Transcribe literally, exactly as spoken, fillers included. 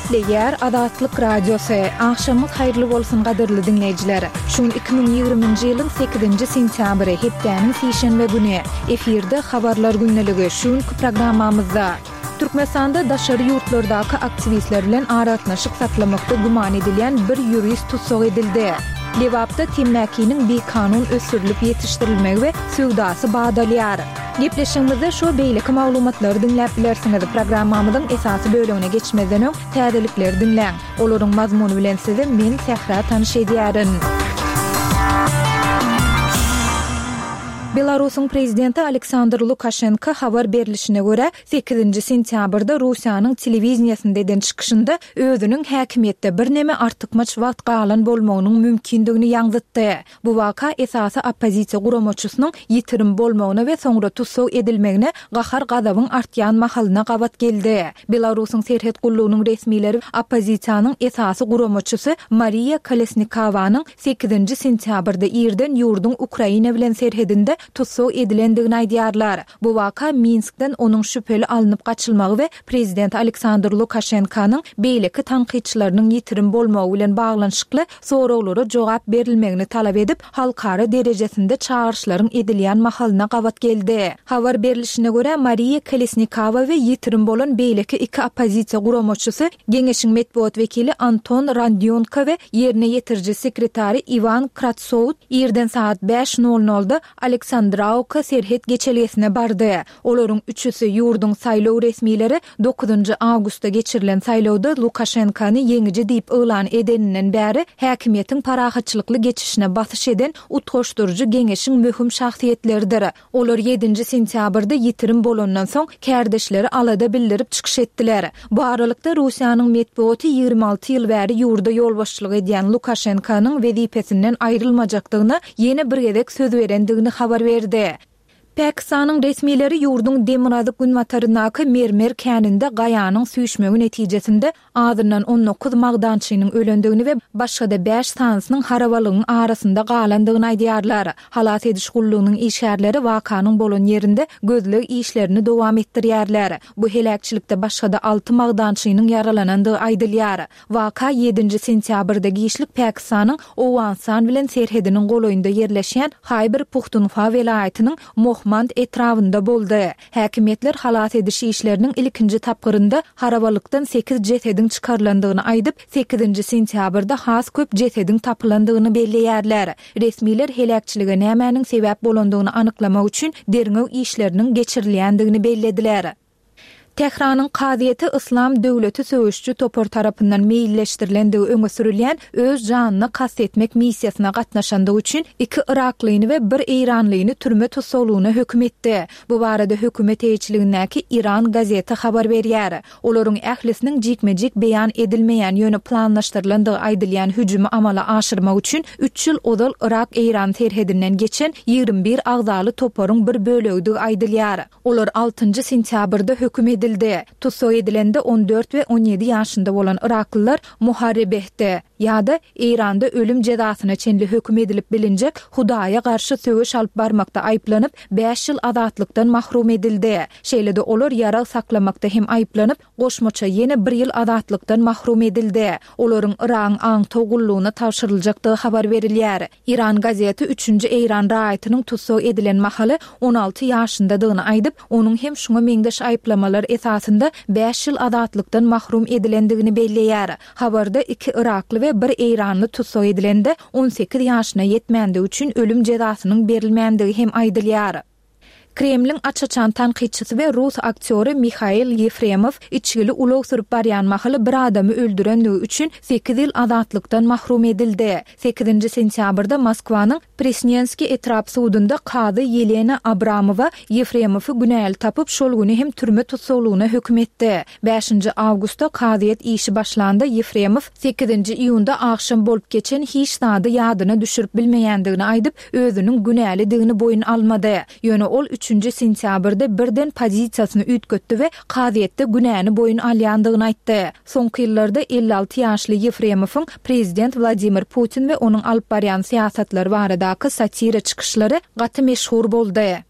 Ýer Adatlyk Radiosu. Akşamyz haýyrly bolsun gadyrly dinleýijiler. Şuň iki bin ýigrimiji ýylyň sekizinji sentýabry hepdeniň seşenbe güni efirde habarlar günneligi şuňky programmamyzda Türkmenistanda daşary ýurtlardaky aktivistler bilen aratnaşyk saklamakda guman edilen bir ýurist tutsak edildi. Lewapda temmäkiniň bir kanun ösürilip ýetişdirilmegi we söwdasy bagdalýar. Gepleşigimizde şu beýleki maglumatlary dinläp bilersiňiz. Programmamyzyň esasy bölümine geçmeden öň täzelikleri dinläň. Olaryň mazmuny bilen size men Sehra tanyş edýärin. Belarusyň prezidenti Aleksandr Lukashenko habar berilişine göre sekizinji sentýabrda Russiýanyň telewiziýasynda eden çykyşynda özüniň häkimiýetde bir neme artykmaç wagt galan bolmagynyň mümkindigini ýaňytdy. Bu waka esasy oppozisiýa guramaçysynyň ýitirim bolmagyna we soňra tutsak edilmegine gahar gazabyň artýan mahalyna gabat geldi. Belarusyň serhet gullugynyň resmileri oppozisiýanyň esasy guramaçysy Mariya Kolesnikowanyň sekizinji sentýabrda ýerden ýurdun Ukraina bilen serhedinde tutsak edilendigini aýdýarlar. Bu waka Minskden onuň şüpheli alınıp gaçylmagy we prezident Aleksandr Lukashenkonyň beýleki tanqidçileriniň ýitirim bolmagy bilen baglanyşykly sorawlara jogap berilmegini talap edip halkara derejesinde çağırşlaryň edilýän mahalyna gabat geldi. Habar berilişine göre Mariya Kolesnikowa we ýitirim bolan beýleki iki oppozisiýa guramaçysy Geňeşiň medeniýet wekili Anton Randionko we ýerine ýetirji sekretary Ivan Kratsov ýerden saat beş nol nolda Aleksandrovka serhet geçelgesine bardy. Olaryň üçüsi ýurdun saýlaw resmileri dokuzunji awgustda geçirilen saýlawda Lukashenkony ýeňiji diýip elan edeninden bäri häkimiýetiň parahatçylykly geçişine basyş eden utgaşdyrjy geňeşiň möhüm şahsiýetleridir. Olar ýedinji sentýabrda ýitirim bolandan soň kärdeşleri alada bildirip çykyş etdiler. Bu aralykda Russiýanyň medeniýeti ýygrimi alty ýyl bäri ýurda ýolbaşçylyk edýän Lukashenkonyň wezipesinden aýrylmajakdygyna ýene bir gezek söz berendigini habar berdi. Pakistanyň resmileri ýurdun Demirady günwatarynaky mermer käninde gaýanyň süýşmegi netijesinde azyndan on dokuz magdançynyň ölendigini we başga beş sansynyň harabalygyň arasynda galandygyny aýdýarlar. Halat ediş gullugynyň işgärleri wakanyň bolan ýerinde gözleg işlerini dowam etdirýärler. Bu helakçylykda başga alty magdançynyň yaralanandygy aýdylýar. Waka ýedinji sentýabrda gişlik Pakistanyň Owansan bilen serhediniň goloýunda ýerleşýän Khyber Pukhtunkhwa welaýatynyň Mohmand etrafında boldy. Häkimiýetler halat ediş işleriniň ilkinji tapgyrynda harabalykdan sekiz jesediň çykarlandygyny aýdyp, sekizinji sentýabrda has köp jesediň tapylandygyny belleýärler. Resmiler helakçylyga nämäniň sebäp bolandygyny anyklamak üçin derňew işleriniň geçirilýändigini bellediler. Tehranyň Qaziýeti İslam döwleti söwüşçü topor tarapyndan meýilleşdirilendigi öňe sürilýän öz janyny kast etmek missiýasyna gatnaşandygy üçin iki Iraklyny we bir Eýranlyny türme tutsaglygyna hökm etdi. Bu barada hökümet eýçiligindäki Iran gazeti habar berýär. Olaryň ählisiniň jikmejik beýan edilmeýän ýöne planlaşdyrylandygy aýdylýan hüjümi amala aşyrmak üçin üç ýyl odal Irak Eýran terhedinden geçen ýygrimi bir agzaly toporyň bir bölegidi aýdylýar. Olar altynji sentýabrda hökm edildi. Tutsak edilende on dört we on ýedi ýaşynda bolan Iraklylar muharebehde ýa-da Eýranda ölüm jezasyna çenli hökm edilip bilinjek Hudaýa garşy söwüş alyp barmakda aýplanyp beş ýyl azatlykdan mahrum edildi. Şeýlede olar ýara saklamakda hem aýplanyp goşmaça ýene bir ýyl azatlykdan mahrum edildi. Olaryň Iran aň togullugyna tapşyryljakdygy habar berilýär. İran gazeti üçünji Eýran raýatynyň tutsak edilen mahaly on alty ýaşyndadygyny aýdyp, onuň hem şuňa meňdeş aýplamalar esasında beş ýyl azatlykdan mahrum edilendigini belleýär. Habarda iki Irakly we bir Eýranly tutsak edilende on sekiz ýaşyna ýetmände üçin ölüm jezasynyň berilmänligi hem aýdylýar. Kremlin açaçan tanqidçisi we Rus aktyory Mikhail Yefremov içgili ulug sürüp barýan mahaly bir adamy öldürendigi üçin sekiz ýyl azatlykdan mahrum edildi. sekizinji sentýabrda Moskwanyň Presnyanski etrap sudunda Qazy Yelena Abramowa Yefremowy günäli tapyp şol güni hem türme tutsaglygyna hökm etdi. beşinji awgustda qazyet işi başlandy. Yefremov sekizinji iýunda akşam bolup geçen hiç sady ýadyna düşürüp bilmeýändigini aýdyp özüniň günälidigini boyun almady. Ýöne ol üçünji sentýabrda birden pozisiýasyny ütgötdi we qazyetde günäni boyun alýandygyny aýtdy. Soňky ýyllarda elli alty ýaşly Yefremowyň prezident Vladimir Putin we onuň alyp barýan siýasatlary baradaky satira çykyşlary gaty meşhur boldy.